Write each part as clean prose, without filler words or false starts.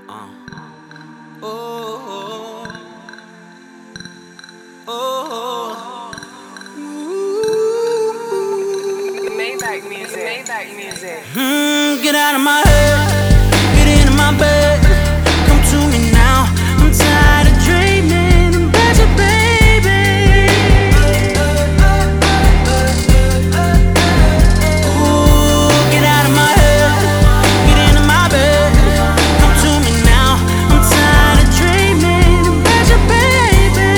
Oh, oh, Maybach music. Maybach music. Get out of my head, get into my bed. Come to me now, I'm tired of dreaming about you, baby. Ooh, get out of my head, get into my bed. Come to me now, I'm tired of dreaming about you, baby.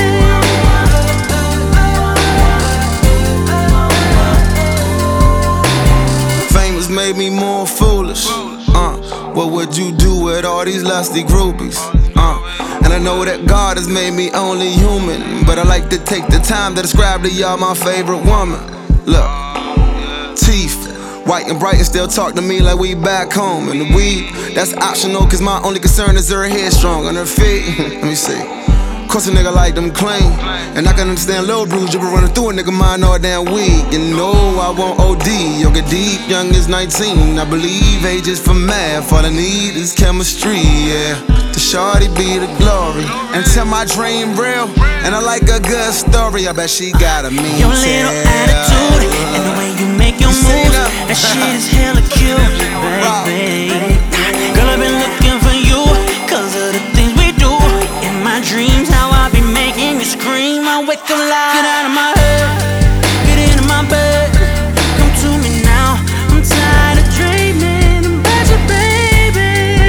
Famous made me more foolish. What would you do with all these lusty groupies? And I know that God has made me only human, but I like to take the time to describe to y'all my favorite woman. Look, teeth, white and bright and still talk to me like we back home. And the weed, that's optional, cause my only concern is her head strong on her feet. Let me see. Course a nigga like them clean, and I can understand Lil Bruce dribble running through a nigga mind all damn week. You know I want OD, yo get deep, young is 19. I believe age is for math, all I need is chemistry, yeah. The shawty be the glory, and tell my dream real, and I like a good story. I bet she got a mean Your little attitude, and the way you make your moves, that shit is hella cute, baby. Girl, I've been looking for you, cause of the things we do. In my dreams, how I be making you scream. I wake up like, get out of my head, get into my bed. Come to me now, I'm tired of dreaming about you, baby.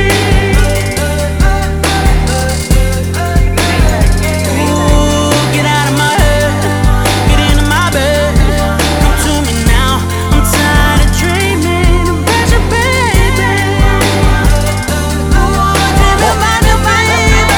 Ooh, get out of my head, get into my bed. Come to me now, I'm tired of dreaming about you, baby. Ooh, dreaming about you, baby.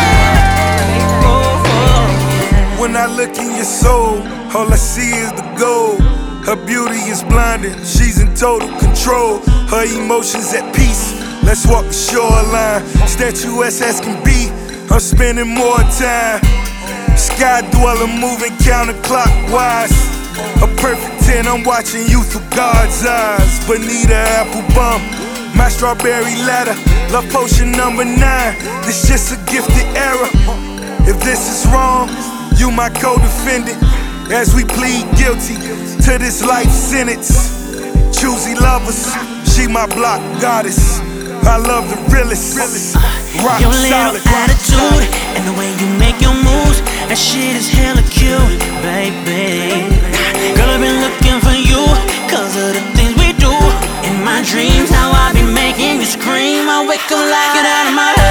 When I look in your soul, all I see is the gold. Her beauty is blinding, she's in total control. Her emotions at peace, let's walk the shoreline. Statuesque as can be, I'm spending more time. Sky dweller moving counterclockwise. A perfect 10, I'm watching you through God's eyes. Bonita Applebum, my strawberry ladder. Love potion number 9, this just a gifted era. If this is wrong, you my co-defendant, as we plead guilty to this life sentence. Choosy lovers, she my block goddess. I love the realest, rock Your little solid. attitude, and the way you make your moves, that shit is hella cute, baby. Girl, I've been looking for you, cause of the things we do. In my dreams, how I be making you scream. I wake up like, get out of my head.